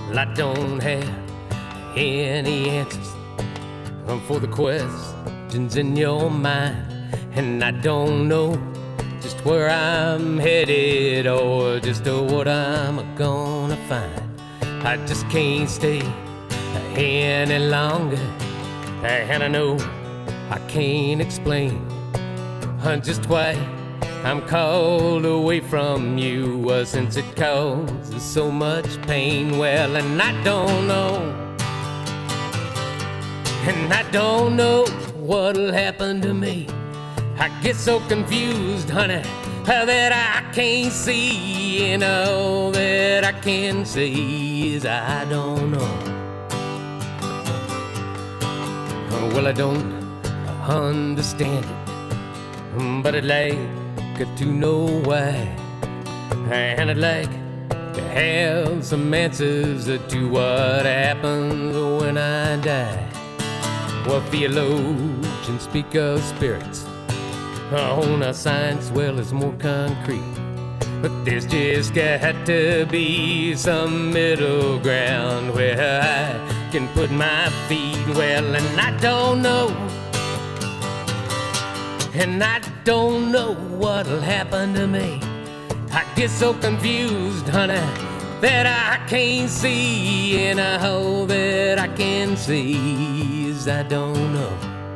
Well, I don't have any answers for the questions in your mind, and I don't know just where I'm headed or just what I'm gonna find. I just can't stay any longer, and I know I can't explain just why I'm called away from you, since it causes so much pain. Well, and I don't know what'll happen to me. I get so confused, honey, that I can't see, and all that I can say is I don't know. Well, I don't understand it, but I'd like to know why, and I'd like to have some answers to what happens when I die. Well, theologians speak of spirits, on a science, well, it's more concrete, but there's just got to be some middle ground where I can put my feet. Well, and I don't know what'll happen to me. I get so confused, honey, that I can't see, and all that I can see is I don't know.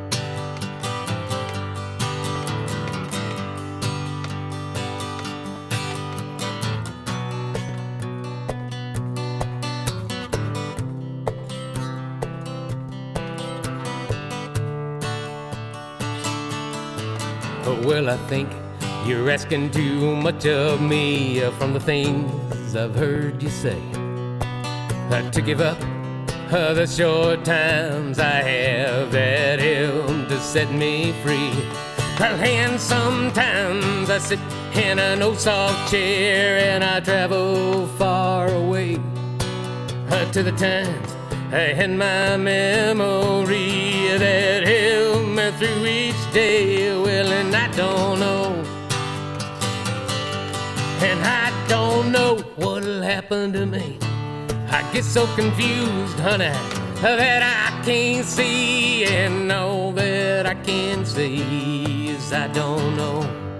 Well, I think you're asking too much of me from the things I've heard you say. To give up the short times I have that help to set me free. And sometimes I sit in an old soft chair and I travel far away to the times in my memory that help me through each day. Well, and I don't know what'll happen to me. I get so confused, honey, that I can't see, and all that I can see is I don't know.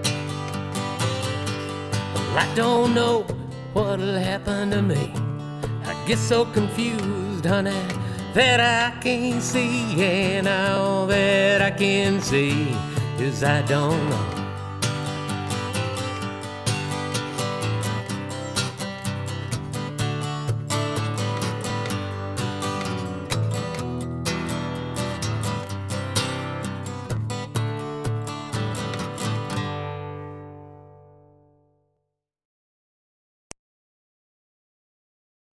Well, I don't know what'll happen to me. I get so confused, honey, that I can't see, and all that I can see is I don't know.